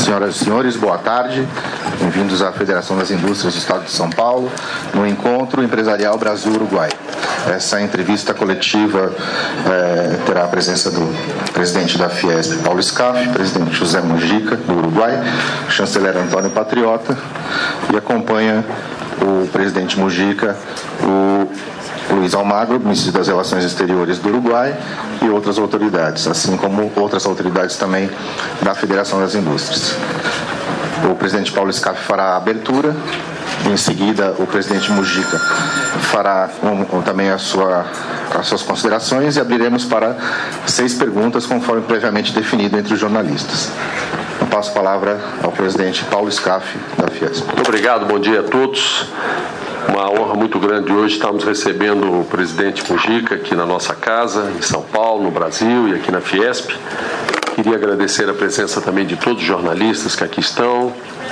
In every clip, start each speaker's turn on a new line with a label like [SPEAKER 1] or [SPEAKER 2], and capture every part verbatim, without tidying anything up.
[SPEAKER 1] Senhoras e senhores, boa tarde. Bem-vindos à Federação das Indústrias do Estado de São Paulo, no Encontro Empresarial Brasil-Uruguai. Essa entrevista coletiva eh, terá a presença do presidente da Fiesp, Paulo Scaff, presidente José Mujica, do Uruguai, chanceler Antônio Patriota, e acompanha o presidente Mujica, o Luiz Almagro, ministro das Relações Exteriores do Uruguai, e outras autoridades, assim como outras autoridades também da Federação das Indústrias. O presidente Paulo Scaff fará a abertura, em seguida o presidente Mujica fará um, um, também a sua, as suas considerações e abriremos para seis perguntas, conforme previamente definido entre os jornalistas. Eu passo a palavra ao presidente Paulo Scaff, da Fiesp.
[SPEAKER 2] Muito obrigado, bom dia a todos. Uma honra muito grande hoje estarmos recebendo o presidente Mujica aqui na nossa casa, em São Paulo, no Brasil e aqui na Fiesp. Queria agradecer a presença também de todos os jornalistas que aqui estão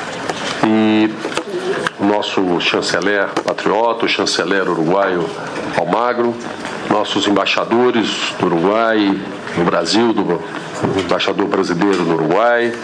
[SPEAKER 2] e o nosso chanceler patriota, o chanceler uruguaio Almagro, nossos embaixadores do Uruguai, no Brasil, do embaixador brasileiro no Uruguai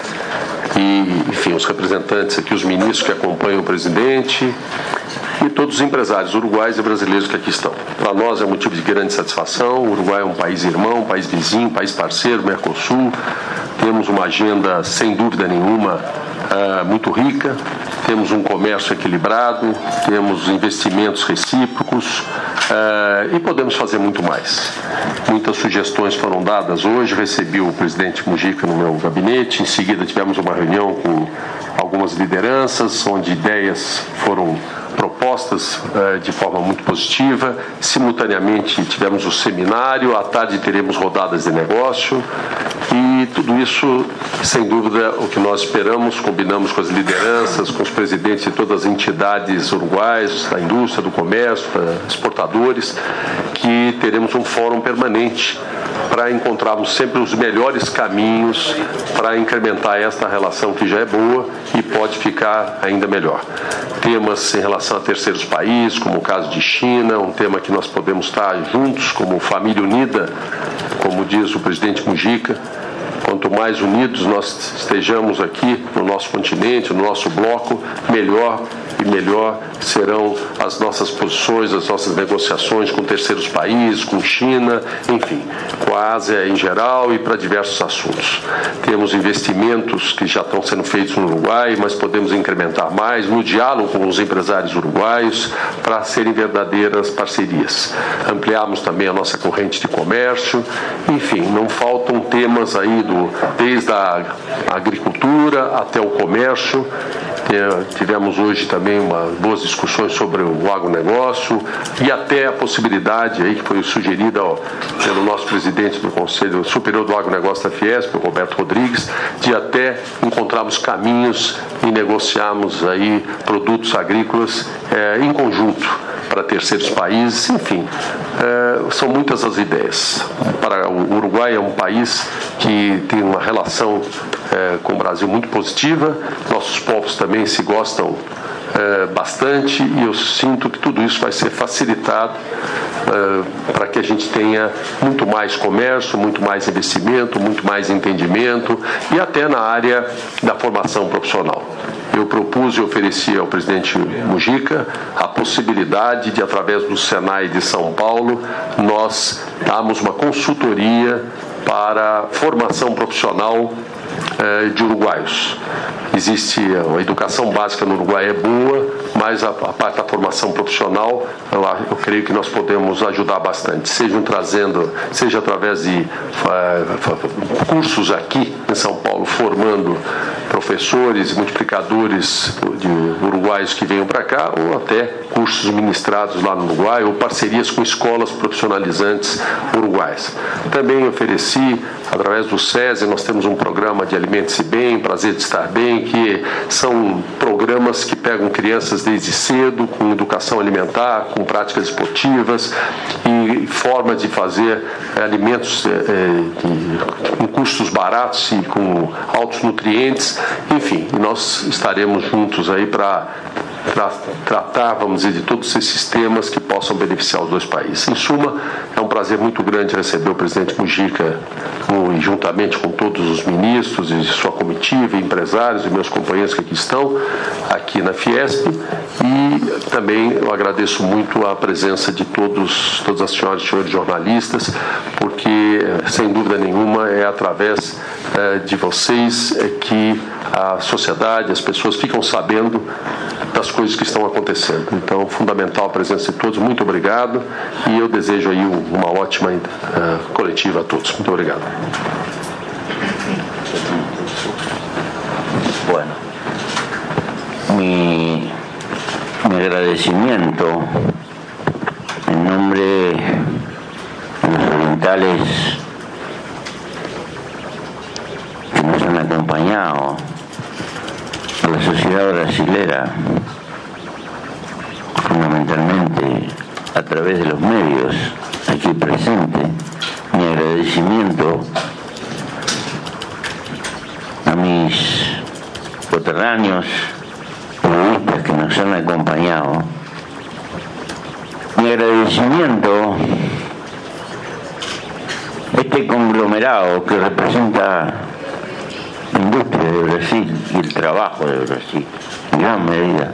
[SPEAKER 2] e, enfim, os representantes aqui, os ministros que acompanham o presidente e todos os empresários uruguais e brasileiros que aqui estão. Para nós é motivo de grande satisfação. O Uruguai é um país irmão, um país vizinho, um país parceiro, Mercosul. Temos uma agenda, sem dúvida nenhuma, uh, muito rica. Temos um comércio equilibrado, temos investimentos recíprocos uh, e podemos fazer muito mais. Muitas sugestões foram dadas hoje. Recebi o presidente Mujica no meu gabinete. Em seguida tivemos uma reunião com algumas lideranças, onde ideias foram propostas uh, de forma muito positiva. Simultaneamente tivemos o seminário, à tarde teremos rodadas de negócio e tudo isso, sem dúvida, o que nós esperamos, combinamos com as lideranças, com os presidentes de todas as entidades uruguaias, da indústria, do comércio, exportadores, que teremos um fórum permanente para encontrarmos sempre os melhores caminhos para incrementar esta relação que já é boa e pode ficar ainda melhor. Temas em relação a terceiros países, como o caso de China, um tema que nós podemos estar juntos como família unida, como diz o presidente Mujica. Quanto mais unidos nós estejamos aqui no nosso continente, no nosso bloco, melhor e melhor serão as nossas posições, as nossas negociações com terceiros países, com China, enfim, com a Ásia em geral e para diversos assuntos. Temos investimentos que já estão sendo feitos no Uruguai, mas podemos incrementar mais no diálogo com os empresários uruguaios para serem verdadeiras parcerias. Ampliamos também a nossa corrente de comércio, enfim, não faltam temas aí do, desde a agricultura até o comércio. Tivemos hoje também uma, boas discussões sobre o agronegócio e até a possibilidade aí que foi sugerida ó, pelo nosso presidente do Conselho Superior do Agronegócio da Fiesp, o Roberto Rodrigues, de até encontrarmos caminhos e negociarmos aí produtos agrícolas é, em conjunto para terceiros países, enfim, é, são muitas as ideias. Para o Uruguai é um país que tem uma relação é, com o Brasil muito positiva, nossos povos também se gostam é, bastante e eu sinto que tudo isso vai ser facilitado é, para que a gente tenha muito mais comércio, muito mais investimento, muito mais entendimento e até na área da formação profissional. Eu propus e ofereci ao presidente Mujica a possibilidade de, através do Senai de São Paulo, nós darmos uma consultoria para formação profissional eh, de uruguaios. Existe a educação básica no Uruguai é boa, mas a, a parte da formação profissional, eu, eu creio que nós podemos ajudar bastante, sejam trazendo, seja através de uh, cursos aqui em São Paulo, formando professores, multiplicadores de uruguaios que venham para cá, ou até cursos ministrados lá no Uruguai, ou parcerias com escolas profissionalizantes uruguaias. Também ofereci, através do SESI, nós temos um programa de Alimente-se Bem, Prazer de Estar Bem, que são programas que pegam crianças desde cedo, com educação alimentar, com práticas esportivas e forma de fazer alimentos é, de, com custos baratos e com altos nutrientes. Enfim, nós estaremos juntos aí para tra tratar, vamos dizer, de todos esses temas que possam beneficiar os dois países. Em suma, é um prazer muito grande receber o presidente Mujica, com, juntamente com todos os ministros e sua comitiva, empresários e meus companheiros que aqui estão, aqui na Fiesp, e também eu agradeço muito a presença de todos, todas as senhoras e senhores jornalistas, porque, sem dúvida nenhuma, é através eh, de vocês é que a sociedade, as pessoas ficam sabendo das coisas que estão acontecendo. Então, fundamental a presença de todos. Muito obrigado e eu desejo aí uma ótima uh, coletiva a todos. Muito obrigado.
[SPEAKER 3] Bueno, mi, mi agradecimiento en nombre de los orientales que nos han acompañado, a la sociedad brasilera, fundamentalmente a través de los medios aquí presentes. Mi agradecimiento a mis coterráneos periodistas que nos han acompañado. Mi agradecimiento a este conglomerado que representa la industria de Brasil y el trabajo de Brasil, en gran medida.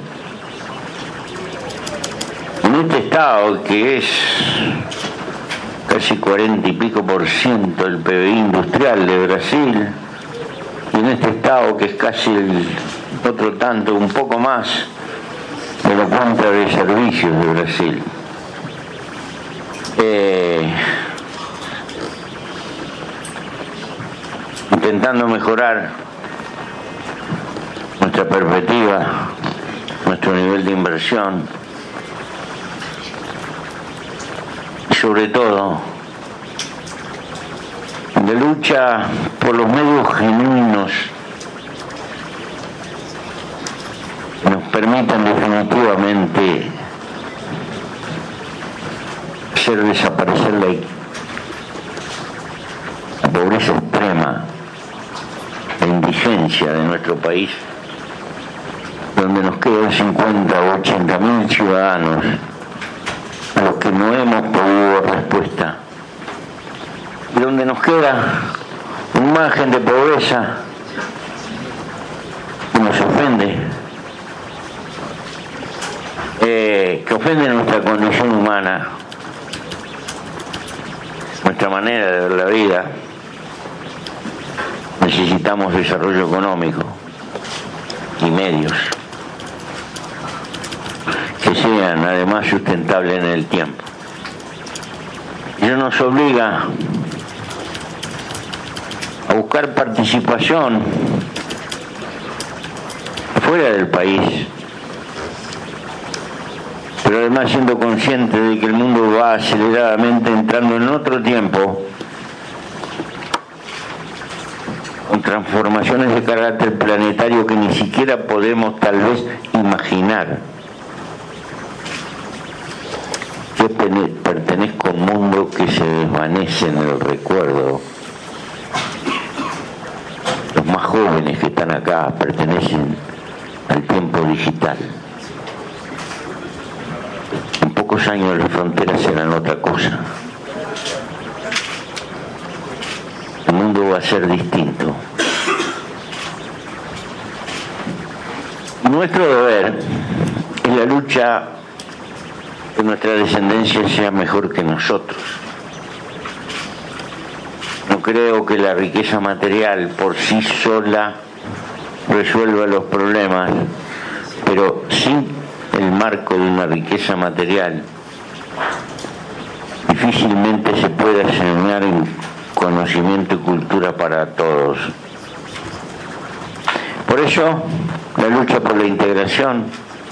[SPEAKER 3] En este estado que es casi cuarenta y pico por ciento del P B I industrial de Brasil, y en este estado que es casi el otro tanto, un poco más, de la cuenta de servicios de Brasil. Eh, intentando mejorar nuestra perspectiva, nuestro nivel de inversión y sobre todo la lucha por los medios genuinos que nos permitan definitivamente hacer desaparecer la, la pobreza extrema, la indigencia de nuestro país, donde nos quedan cincuenta o ochenta mil ciudadanos a los que no hemos podido dar respuesta, y donde nos queda un margen de pobreza que nos ofende, eh, que ofende nuestra condición humana, nuestra manera de ver la vida. Necesitamos desarrollo económico y medios que sean además sustentables en el tiempo. Y eso nos obliga a buscar participación fuera del país, pero además siendo consciente de que el mundo va aceleradamente entrando en otro tiempo, con transformaciones de carácter planetario que ni siquiera podemos tal vez imaginar. Yo pertenezco a un mundo que se desvanece en el recuerdo. Los más jóvenes que están acá pertenecen al tiempo digital. En pocos años las fronteras serán otra cosa. El mundo va a ser distinto. Nuestro deber es la lucha que nuestra descendencia sea mejor que nosotros. No creo que la riqueza material por sí sola resuelva los problemas, pero sin el marco de una riqueza material difícilmente se puede asignar en conocimiento y cultura para todos. Por eso, la lucha por la integración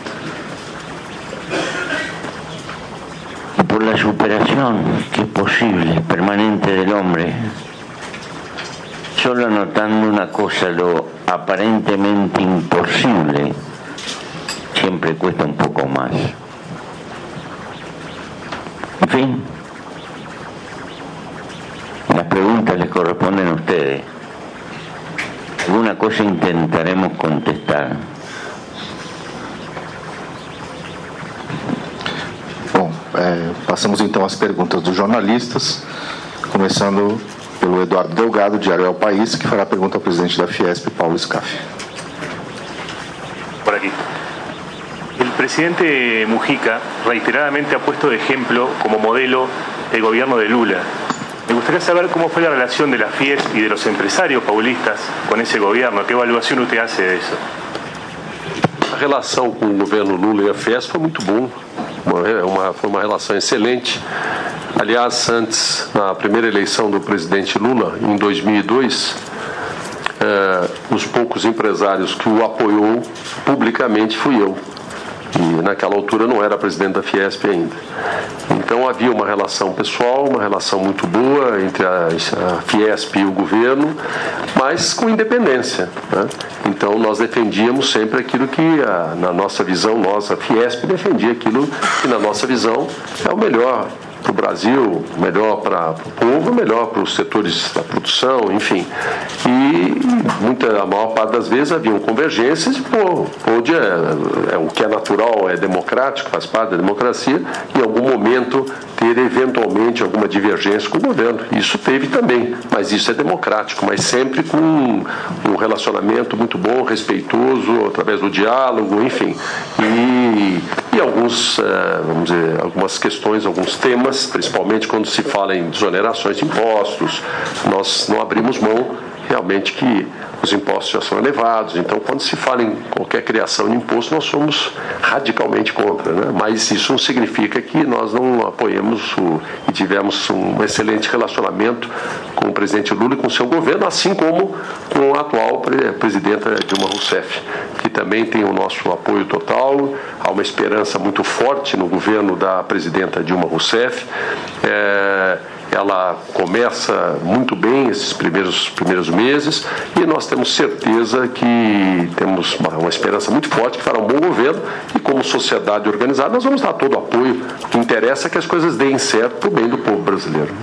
[SPEAKER 3] y por la superación que es posible, permanente del hombre, solo anotando una cosa, lo aparentemente imposible siempre cuesta un poco más. En fin, las preguntas les corresponden a ustedes. Alguna cosa intentaremos contestar.
[SPEAKER 1] É, passamos então às perguntas dos jornalistas, começando pelo Eduardo Delgado, Diário El País, que fará a pergunta ao presidente da Fiesp, Paulo Scaff.
[SPEAKER 4] Por aquí. El presidente Mujica reiteradamente ha puesto de ejemplo como modelo el gobierno de Lula. Me gustaría saber cómo fue la relación de la Fiesp y de los empresarios paulistas con ese gobierno. ¿Qué evaluación usted hace de eso?
[SPEAKER 2] A relação com o governo Lula e a Fiesp foi muito boa, uma, uma, foi uma relação excelente. Aliás, antes, na primeira eleição do presidente Lula, em dois mil e dois, eh, os poucos empresários que o apoiou publicamente fui eu. E naquela altura não era presidente da Fiesp ainda. Então havia uma relação pessoal, uma relação muito boa entre a, a Fiesp e o governo, mas com independência, né? Então nós defendíamos sempre aquilo que, a, na nossa visão, nós, a Fiesp, defendia aquilo que, na nossa visão, é o melhor para o Brasil, melhor para o povo, melhor para os setores da produção, enfim. E muita, a maior parte das vezes haviam convergências, pô, pôde, é, é o que é natural, é democrático, faz parte da democracia, em algum momento ter eventualmente alguma divergência com o governo. Isso teve também, mas isso é democrático, mas sempre com um relacionamento muito bom, respeitoso, através do diálogo, enfim. E, e alguns, vamos dizer, algumas questões, alguns temas, principalmente quando se fala em desonerações de impostos, nós não abrimos mão realmente que os impostos já são elevados. Então, quando se fala em qualquer criação de imposto, nós somos radicalmente contra, né? Mas isso não significa que nós não apoiemos o, e tivemos um excelente relacionamento com o presidente Lula e com o seu governo, assim como com a atual presidenta Dilma Rousseff, que também tem o nosso apoio total. Há uma esperança muito forte no governo da presidenta Dilma Rousseff. É, ela começa muito bem esses primeiros, primeiros meses e nós temos certeza que temos uma, uma esperança muito forte que fará um bom governo e, como sociedade organizada, nós vamos dar todo o apoio. O que interessa é que as coisas deem certo para o bem do povo brasileiro.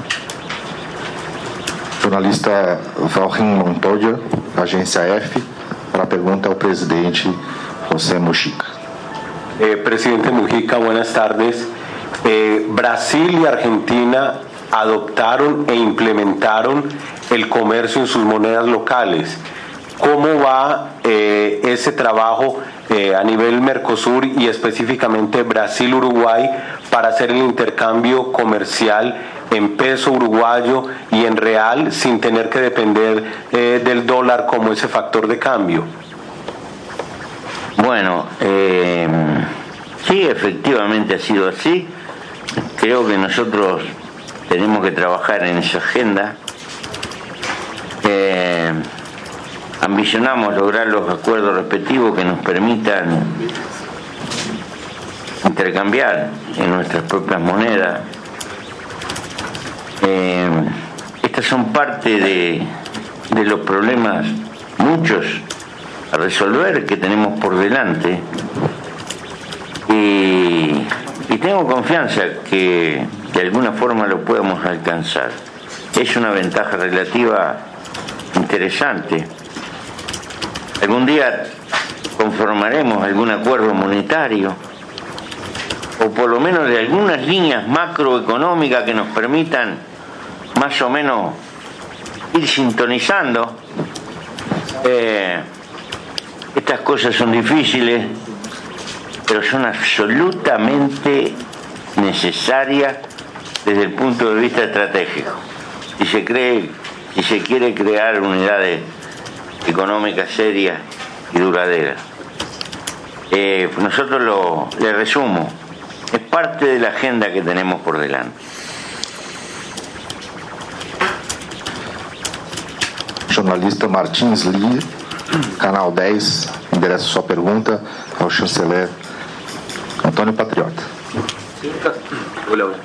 [SPEAKER 1] Jornalista Valrim Montoya, Agência F, para a pergunta ao presidente José Mujica.
[SPEAKER 5] Eh, presidente Mujica, buenas tardes. Eh, Brasil y Argentina adoptaron e implementaron el comercio en sus monedas locales. ¿Cómo va eh, ese trabajo eh, a nivel Mercosur y específicamente Brasil-Uruguay para hacer el intercambio comercial en peso uruguayo y en real sin tener que depender eh, del dólar como ese factor de cambio?
[SPEAKER 3] Bueno, eh, sí, efectivamente ha sido así. Creo que nosotros tenemos que trabajar en esa agenda. Eh, ambicionamos lograr los acuerdos respectivos que nos permitan intercambiar en nuestras propias monedas. Eh, estas son parte de, de los problemas, muchos a resolver, que tenemos por delante. Y, y tengo confianza que de alguna forma lo podemos alcanzar. Es una ventaja relativa interesante. Algún día conformaremos algún acuerdo monetario o por lo menos de algunas líneas macroeconómicas que nos permitan más o menos ir sintonizando. Eh, estas cosas son difíciles, pero son absolutamente necesarias desde el punto de vista estratégico. Si se cree, si se quiere crear unidades económicas serias y duraderas. Eh, nosotros lo le resumo, es parte de la agenda que tenemos por delante.
[SPEAKER 1] Jornalista Martins Lee, Canal dez, endereça sua pergunta ao chanceler Antônio Patriota.
[SPEAKER 6] Hola, hola.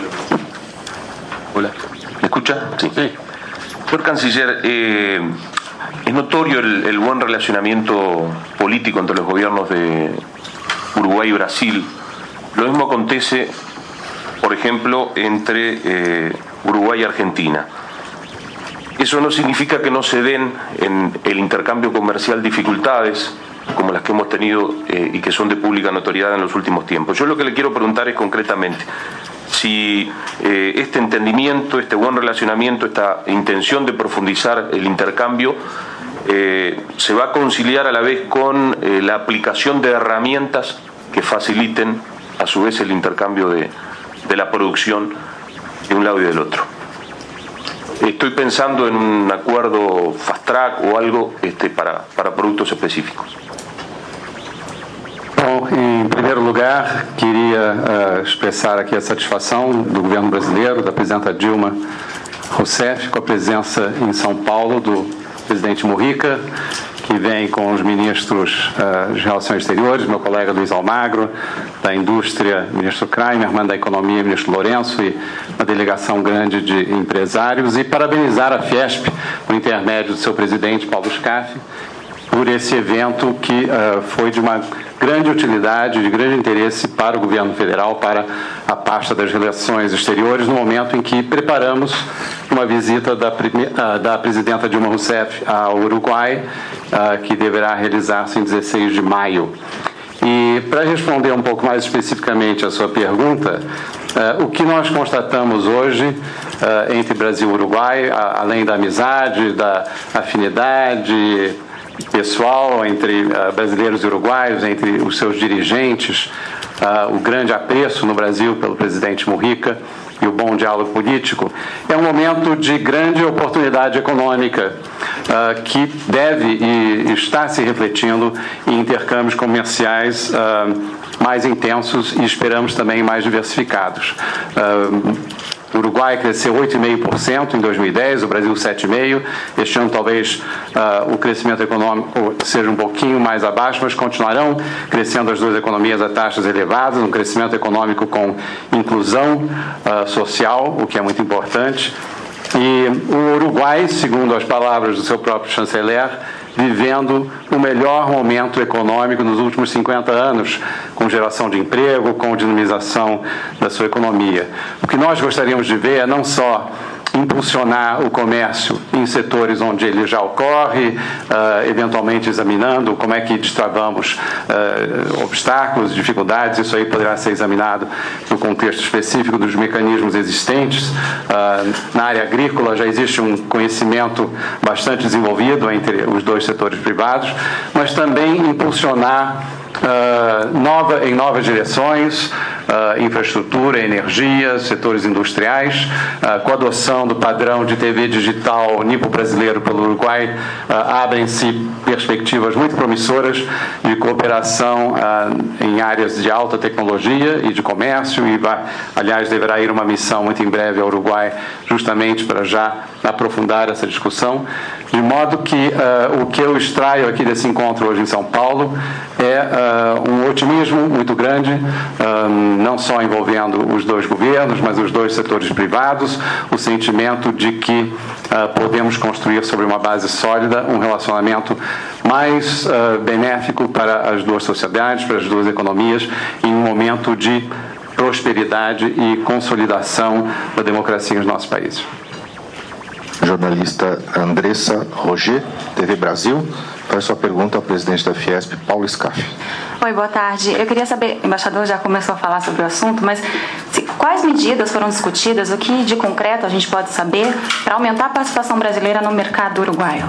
[SPEAKER 6] Hola. ¿Me escucha? Sí. sí. Señor Canciller, eh, es notorio el, el buen relacionamiento político entre los gobiernos de Uruguay y Brasil. Lo mismo acontece, por ejemplo, entre eh, Uruguay y Argentina. Eso no significa que no se den en el intercambio comercial dificultades como las que hemos tenido eh, y que son de pública notoriedad en los últimos tiempos. Yo lo que le quiero preguntar es concretamente, si eh, este entendimiento, este buen relacionamiento, esta intención de profundizar el intercambio eh, se va a conciliar a la vez con eh, la aplicación de herramientas que faciliten a su vez el intercambio de, de la producción de un lado y del otro. Estoy pensando en un acuerdo fast track o algo este, para, para productos específicos.
[SPEAKER 7] Bom, em primeiro lugar, queria uh, expressar aqui a satisfação do governo brasileiro, da presidenta Dilma Rousseff, com a presença em São Paulo do presidente Mujica, que vem com os ministros uh, de Relações Exteriores, meu colega Luiz Almagro, da Indústria, ministro Kramerman, da Economia, ministro Lourenço, e uma delegação grande de empresários, e parabenizar a Fiesp, por intermédio do seu presidente, Paulo Scaff, por esse evento que uh, foi de uma grande utilidade, de grande interesse para o governo federal, para a pasta das relações exteriores, no momento em que preparamos uma visita da, uh, da presidenta Dilma Rousseff ao Uruguai, uh, que deverá realizar-se em dezesseis de maio. E para responder um pouco mais especificamente a sua pergunta, uh, o que nós constatamos hoje uh, entre Brasil e Uruguai, a, além da amizade, da afinidade pessoal entre uh, brasileiros e uruguaios, entre os seus dirigentes, uh, o grande apreço no Brasil pelo presidente Mujica e o bom diálogo político, é um momento de grande oportunidade econômica uh, que deve e está se refletindo em intercâmbios comerciais uh, mais intensos e esperamos também mais diversificados. Uh, O Uruguai cresceu oito vírgula cinco por cento em dois mil e dez, o Brasil sete vírgula cinco por cento. Este ano talvez uh, o crescimento econômico seja um pouquinho mais abaixo, mas continuarão crescendo as duas economias a taxas elevadas, um crescimento econômico com inclusão uh, social, o que é muito importante. E o Uruguai, segundo as palavras do seu próprio chanceler, vivendo o melhor momento econômico nos últimos cinquenta anos, com geração de emprego, com dinamização da sua economia. O que nós gostaríamos de ver é não só impulsionar o comércio em setores onde ele já ocorre, uh, eventualmente examinando como é que destravamos uh, obstáculos, dificuldades, isso aí poderá ser examinado no contexto específico dos mecanismos existentes. Uh, na área agrícola já existe um conhecimento bastante desenvolvido entre os dois setores privados, mas também impulsionar Uh, nova, em novas direções, uh, infraestrutura, energia, setores industriais, uh, com a adoção do padrão de T V digital nipo-brasileiro pelo Uruguai, uh, abrem-se perspectivas muito promissoras de cooperação uh, em áreas de alta tecnologia e de comércio, e vai, aliás, deverá ir uma missão muito em breve ao Uruguai justamente para já aprofundar essa discussão, de modo que uh, o que eu extraio aqui desse encontro hoje em São Paulo é uh, um otimismo muito grande, uh, não só envolvendo os dois governos, mas os dois setores privados, o sentimento de que uh, podemos construir sobre uma base sólida um relacionamento mais uh, benéfico para as duas sociedades, para as duas economias, em um momento de prosperidade e consolidação da democracia nos nossos países.
[SPEAKER 1] Jornalista Andressa Roger, T V Brasil, faz sua pergunta ao presidente da Fiesp, Paulo Scaff.
[SPEAKER 8] Oi, boa tarde. Eu queria saber, o embaixador já começou a falar sobre o assunto, mas se, quais medidas foram discutidas, o que de concreto a gente pode saber para aumentar a participação brasileira no mercado uruguaio?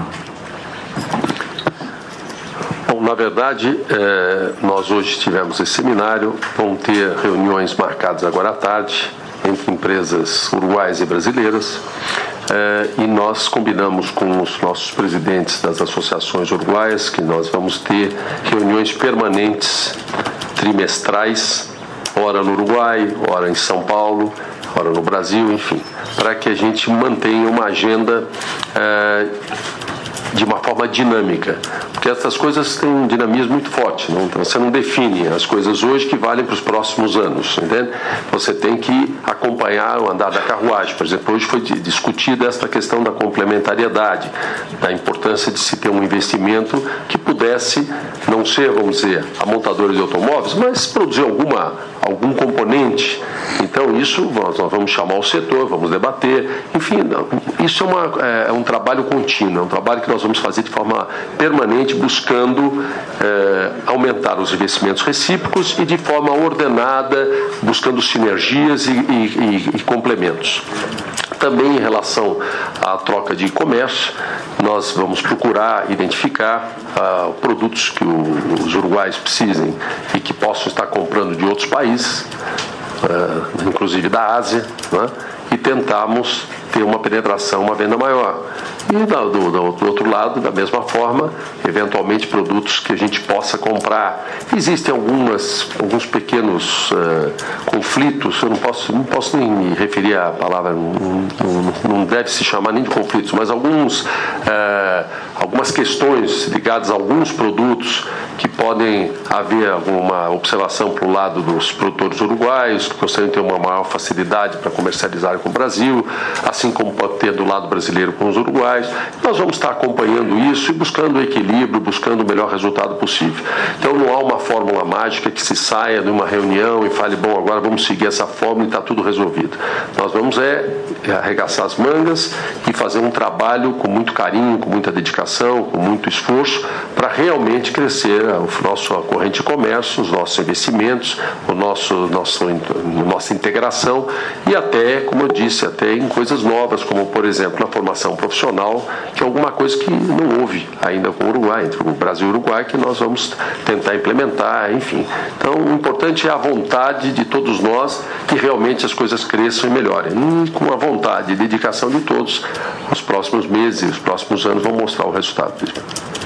[SPEAKER 2] Bom, na verdade, é, nós hoje tivemos esse seminário, vão ter reuniões marcadas agora à tarde entre empresas uruguaias e brasileiras. Uh, e nós combinamos com os nossos presidentes das associações uruguaias que nós vamos ter reuniões permanentes, trimestrais, ora no Uruguai, ora em São Paulo, ora no Brasil, enfim, para que a gente mantenha uma agenda uh, de uma forma dinâmica, porque essas coisas têm um dinamismo muito forte, não? Então você não define as coisas hoje que valem para os próximos anos, entende? Você tem que acompanhar o andar da carruagem. Por exemplo, hoje foi discutida esta questão da complementariedade, da importância de se ter um investimento que pudesse não ser, vamos dizer, a montadora de automóveis, mas produzir alguma, algum componente. Então isso nós vamos chamar o setor, vamos debater, enfim, isso é, uma, é um trabalho contínuo, é um trabalho que nós vamos fazer de forma permanente, buscando é, aumentar aumentar os investimentos recíprocos e de forma ordenada, buscando sinergias e, e, e complementos. Também em relação à troca de comércio, nós vamos procurar identificar uh, produtos que o, os uruguaios precisem e que possam estar comprando de outros países, uh, inclusive da Ásia, né? E tentarmos ter uma penetração, uma venda maior. E do, do, do outro lado, da mesma forma, eventualmente produtos que a gente possa comprar. Existem algumas, alguns pequenos uh, conflitos, eu não posso, não posso nem me referir à palavra, não, não, não deve se chamar nem de conflitos, mas alguns, uh, algumas questões ligadas a alguns produtos que podem haver alguma observação para o lado dos produtores uruguaios, que gostariam de ter uma maior facilidade para comercializar com o Brasil, assim como pode ter do lado brasileiro com os uruguaios. Nós vamos estar acompanhando isso e buscando o equilíbrio, buscando o melhor resultado possível. Então não há uma fórmula mágica que se saia de uma reunião e fale, bom, agora vamos seguir essa fórmula e está tudo resolvido. Nós vamos é arregaçar as mangas e fazer um trabalho com muito carinho, com muita dedicação, com muito esforço, para realmente crescer o nosso corrente de comércio, os nossos investimentos, o nosso, nosso, nossa integração e até, como eu disse, até em coisas novas, como por exemplo na formação profissional, que é alguma coisa que não houve ainda com o Uruguai, entre o Brasil e o Uruguai, que nós vamos tentar implementar, enfim. Então o importante é a vontade de todos nós que realmente as coisas cresçam e melhorem. E com a vontade e dedicação de todos, os próximos meses, os próximos anos vão mostrar o resultado disso.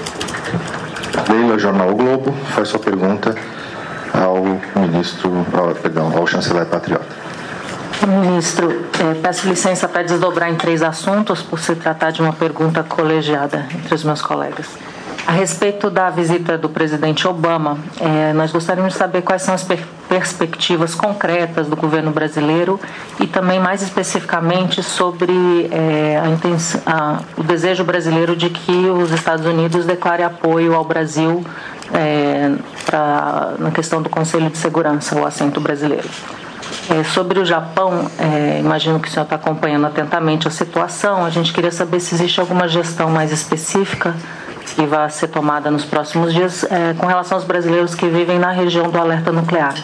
[SPEAKER 1] Leila, Jornal O Globo, faz sua pergunta ao ministro, ao, perdão, ao chanceler patriota.
[SPEAKER 9] Ministro, eh, peço licença para desdobrar em três assuntos, por se tratar de uma pergunta colegiada entre os meus colegas. A respeito da visita do presidente Obama, eh, nós gostaríamos de saber quais são as per perspectivas concretas do governo brasileiro e também, mais especificamente, sobre eh, a intenção, a, o desejo brasileiro de que os Estados Unidos declarem apoio ao Brasil eh, pra, na questão do Conselho de Segurança, o assento brasileiro. É, sobre o Japão, é, imagino que o senhor está acompanhando atentamente a situação. A gente queria saber se existe alguma gestão mais específica que vai ser tomada nos próximos dias é, com relação aos brasileiros que vivem na região do alerta nuclear.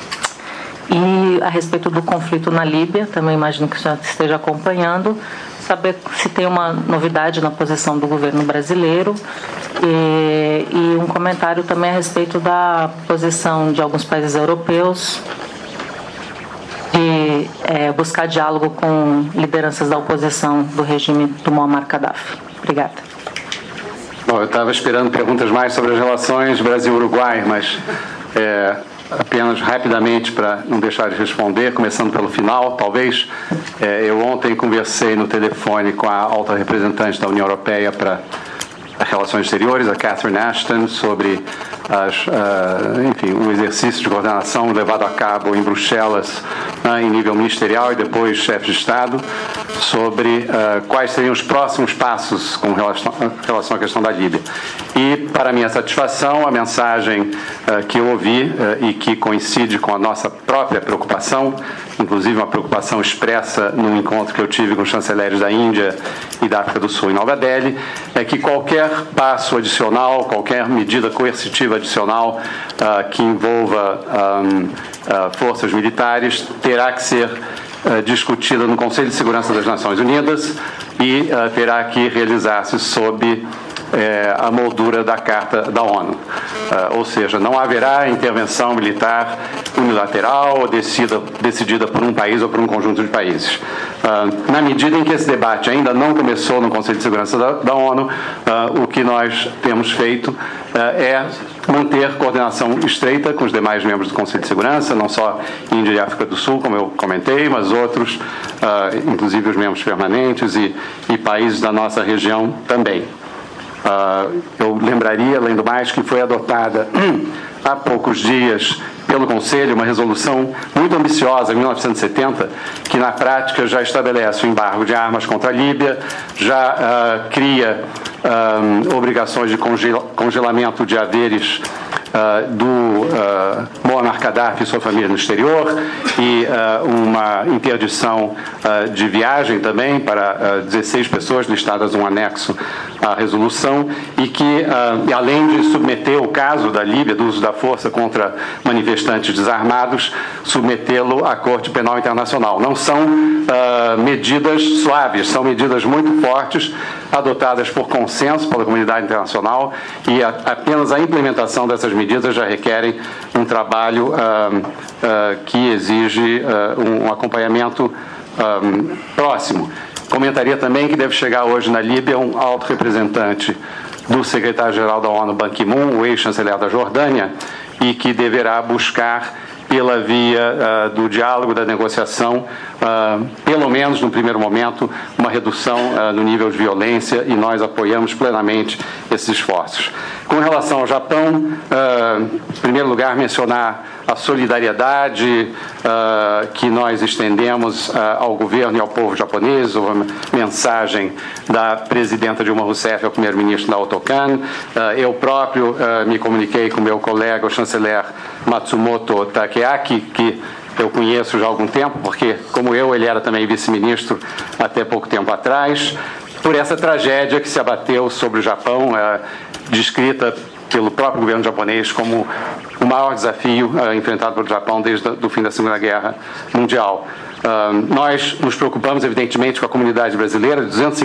[SPEAKER 9] E a respeito do conflito na Líbia, também imagino que o senhor esteja acompanhando, saber se tem uma novidade na posição do governo brasileiro e, e um comentário também a respeito da posição de alguns países europeus de é, buscar diálogo com lideranças da oposição do regime do Muammar Gaddafi. Obrigada.
[SPEAKER 7] Bom, eu estava esperando perguntas mais sobre as relações Brasil-Uruguai, mas é, apenas rapidamente para não deixar de responder, começando pelo final, talvez. É, eu ontem conversei no telefone com a alta representante da União Europeia para as relações exteriores, a Catherine Ashton, sobre as, uh, enfim, o exercício de coordenação levado a cabo em Bruxelas, uh, em nível ministerial e depois chefe de Estado, sobre uh, quais seriam os próximos passos com relação, relação à questão da Líbia. E, para minha satisfação, a mensagem uh, que eu ouvi uh, e que coincide com a nossa própria preocupação, inclusive uma preocupação expressa no encontro que eu tive com os chanceleres da Índia e da África do Sul em Nova Delhi, é que qualquer passo adicional, qualquer medida coercitiva adicional uh, que envolva um, uh, forças militares terá que ser uh, discutida no Conselho de Segurança das Nações Unidas e uh, terá que realizar-se sob É, a moldura da Carta da ONU. Uh, ou seja, não haverá intervenção militar unilateral ou decida, decidida por um país ou por um conjunto de países. Uh, na medida em que esse debate ainda não começou no Conselho de Segurança da, da ONU, uh, o que nós temos feito uh, é manter coordenação estreita com os demais membros do Conselho de Segurança, não só Índia e África do Sul, como eu comentei, mas outros, uh, inclusive os membros permanentes e, e países da nossa região também. Uh, eu lembraria, além do mais, que foi adotada há poucos dias pelo Conselho uma resolução muito ambiciosa, em mil novecentos e setenta, que na prática já estabelece o embargo de armas contra a Líbia, já uh, cria uh, obrigações de congel- congelamento de haveres uh, do uh, Muammar Gaddafi e sua família no exterior e uh, uma interdição uh, de viagem também para uh, dezesseis pessoas listadas no anexo à resolução e que, uh, além de submeter o caso da Líbia, do uso da força contra manifestantes desarmados, submetê-lo à Corte Penal Internacional. Não são uh, medidas suaves, são medidas muito fortes, adotadas por consenso pela comunidade internacional, e a, apenas a implementação dessas medidas já requerem um trabalho uh, uh, que exige uh, um, um acompanhamento um, próximo. Comentaria também que deve chegar hoje na Líbia um alto representante do secretário-geral da ONU, Ban Ki-moon, o ex-chanceler da Jordânia, e que deverá buscar, pela via uh, do diálogo, da negociação, uh, pelo menos no primeiro momento, uma redução uh, no nível de violência, e nós apoiamos plenamente esses esforços. Com relação ao Japão, uh, em primeiro lugar, mencionar a solidariedade uh, que nós estendemos uh, ao governo e ao povo japonês, uma mensagem da presidenta Dilma Rousseff ao primeiro-ministro Naoto Kan. Uh, eu próprio uh, me comuniquei com meu colega, o chanceler Matsumoto Takeaki, que eu conheço já há algum tempo, porque, como eu, ele era também vice-ministro até pouco tempo atrás, por essa tragédia que se abateu sobre o Japão, uh, descrita pelo próprio governo japonês como o maior desafio uh, enfrentado pelo Japão desde o fim da Segunda Guerra Mundial. Uh, nós nos preocupamos, evidentemente, com a comunidade brasileira, duzentos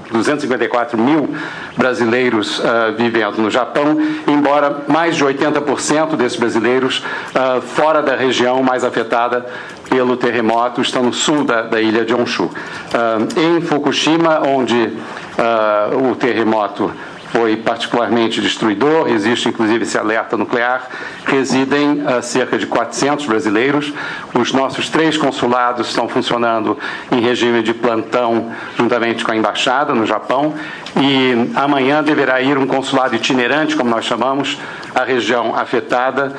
[SPEAKER 7] e cinquenta e quatro mil brasileiros uh, vivendo no Japão, embora mais de oitenta por cento desses brasileiros uh, fora da região mais afetada pelo terremoto estão no sul da, da ilha de Honshu. Uh, em Fukushima, onde uh, o terremoto foi particularmente destruidor, existe inclusive esse alerta nuclear, residem uh, cerca de quatrocentos brasileiros. Os nossos três consulados estão funcionando em regime de plantão juntamente com a embaixada no Japão, e amanhã deverá ir um consulado itinerante, como nós chamamos, à região afetada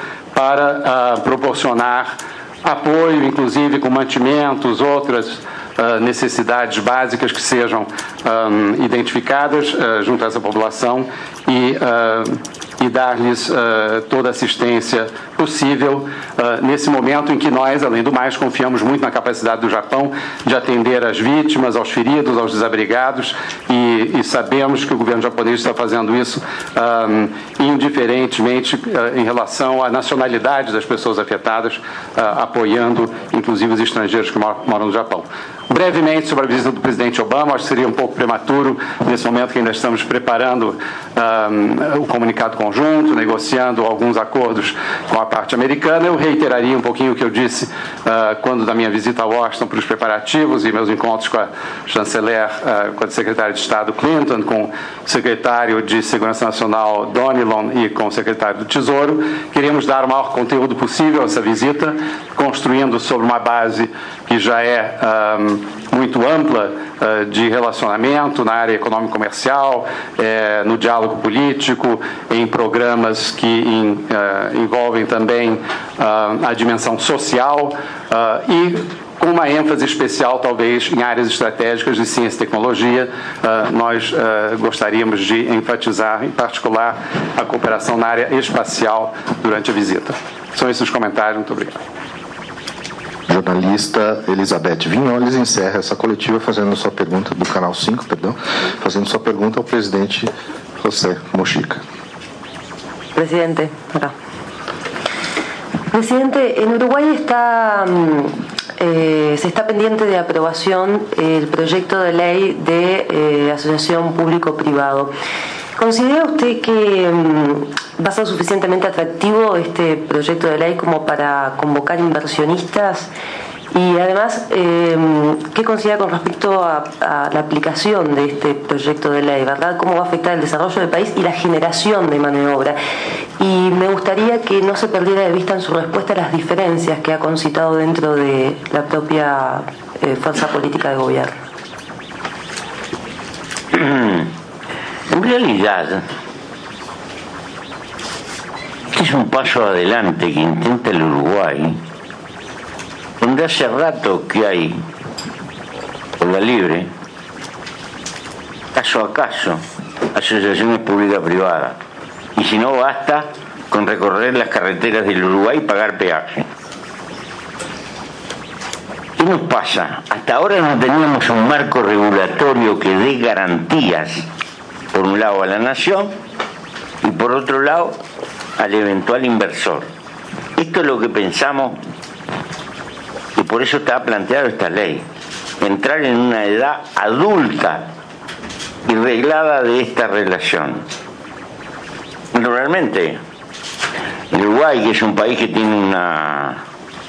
[SPEAKER 7] para uh, proporcionar apoio, inclusive com mantimentos, outras Uh, necessidades básicas que sejam um, identificadas uh, junto a essa população e, uh, e dar-lhes uh, toda a assistência possível uh, nesse momento em que nós, além do mais, confiamos muito na capacidade do Japão de atender as vítimas, aos feridos, aos desabrigados, e, e sabemos que o governo japonês está fazendo isso um, indiferentemente uh, em relação à nacionalidade das pessoas afetadas, uh, apoiando inclusive os estrangeiros que moram, moram no Japão. Brevemente sobre a visita do presidente Obama, acho que seria um pouco prematuro nesse momento que ainda estamos preparando um, o comunicado conjunto, negociando alguns acordos com a parte americana. Eu reiteraria um pouquinho o que eu disse uh, quando da minha visita a Washington para os preparativos e meus encontros com a chanceler, uh, com a secretária de Estado Clinton, com o secretário de Segurança Nacional Donilon e com o secretário do Tesouro. Queremos dar o maior conteúdo possível a essa visita, construindo sobre uma base que já é um, muito ampla uh, de relacionamento na área econômico-comercial, eh, no diálogo político, em programas que in, uh, envolvem também uh, a dimensão social uh, e com uma ênfase especial, talvez, em áreas estratégicas de ciência e tecnologia. Uh, nós uh, gostaríamos de enfatizar, em particular, a cooperação na área espacial durante a visita. São esses os comentários. Muito obrigado.
[SPEAKER 1] Jornalista Elizabeth Vinholes encerra essa coletiva fazendo sua pergunta, do Canal cinco, perdão, fazendo sua pergunta ao presidente José Mujica.
[SPEAKER 10] Presidente, acá. Presidente, en Uruguay está, eh, se está pendiente de aprobación el proyecto de ley de eh, asociación público-privado. ¿Considera usted que um, va a ser suficientemente atractivo este proyecto de ley como para convocar inversionistas? Y además, eh, ¿qué considera con respecto a, a la aplicación de este proyecto de ley, verdad? ¿Cómo va a afectar el desarrollo del país y la generación de mano de obra? Y me gustaría que no se perdiera de vista en su respuesta las diferencias que ha concitado dentro de la propia eh, fuerza política de gobierno.
[SPEAKER 3] En realidad, este es un paso adelante que intenta el Uruguay, donde hace rato que hay, por la libre, caso a caso, asociaciones públicas privadas. Y si no basta, con recorrer las carreteras del Uruguay y pagar peaje. ¿Qué nos pasa? Hasta ahora no teníamos un marco regulatorio que dé garantías, por un lado a la nación y por otro lado al eventual inversor. Esto es lo que pensamos y por eso está planteado esta ley. Entrar en una edad adulta y reglada de esta relación. Realmente, el Uruguay, que es un país que tiene una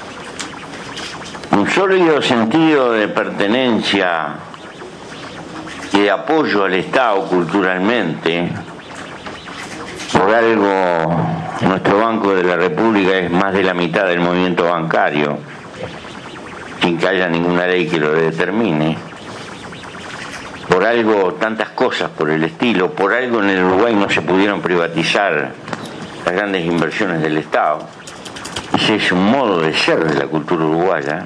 [SPEAKER 3] un sólido sentido de pertenencia y de apoyo al Estado culturalmente, por algo nuestro Banco de la República es más de la mitad del movimiento bancario, sin que haya ninguna ley que lo determine, por algo tantas cosas por el estilo, por algo en el Uruguay no se pudieron privatizar las grandes inversiones del Estado. Ese es un modo de ser de la cultura uruguaya.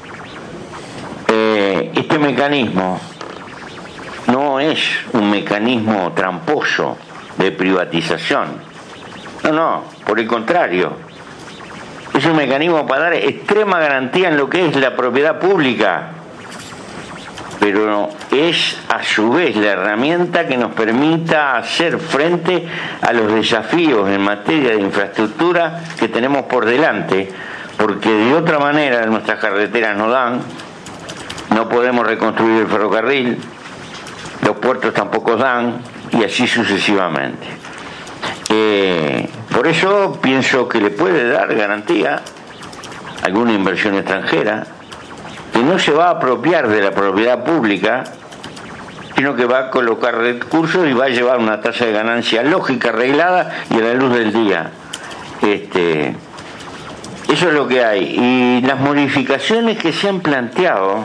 [SPEAKER 3] Eh, este mecanismo no es un mecanismo tramposo de privatización. No, no, por el contrario. Es un mecanismo para dar extrema garantía en lo que es la propiedad pública, pero es a su vez la herramienta que nos permita hacer frente a los desafíos en materia de infraestructura que tenemos por delante, porque de otra manera nuestras carreteras no dan, no podemos reconstruir el ferrocarril, los puertos tampoco dan, y así sucesivamente. Eh, por eso pienso que le puede dar garantía a alguna inversión extranjera que no se va a apropiar de la propiedad pública, sino que va a colocar recursos y va a llevar una tasa de ganancia lógica, arreglada y a la luz del día. Este, eso es lo que hay. Y las modificaciones que se han planteado,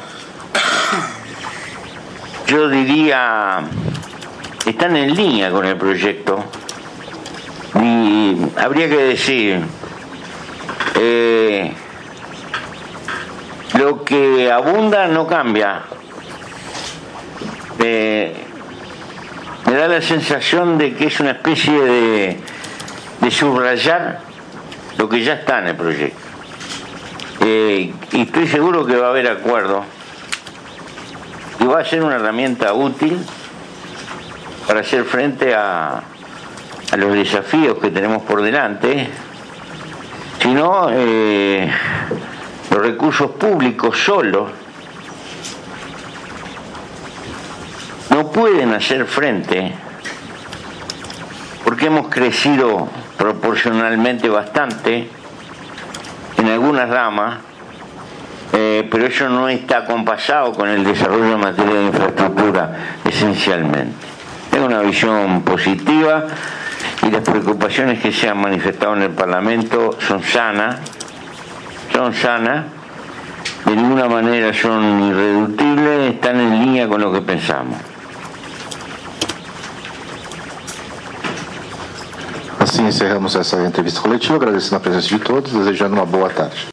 [SPEAKER 3] yo diría, están en línea con el proyecto. Y habría que decir, eh, lo que abunda no cambia. Eh, me da la sensación de que es una especie de, de subrayar lo que ya está en el proyecto. Eh, y estoy seguro que va a haber acuerdo y va a ser una herramienta útil para hacer frente a, a los desafíos que tenemos por delante. Si no, eh, los recursos públicos solos no pueden hacer frente, porque hemos crecido proporcionalmente bastante en algunas ramas, eh, pero eso no está acompasado con el desarrollo en materia de infraestructura esencialmente. Tengo una visión positiva y las preocupaciones que se han manifestado en el Parlamento son sanas, son sanas, de ninguna manera son irreductibles, están en línea con lo que pensamos.
[SPEAKER 1] Assim encerramos essa entrevista coletiva, agradecendo a presença de todos, desejando uma boa tarde.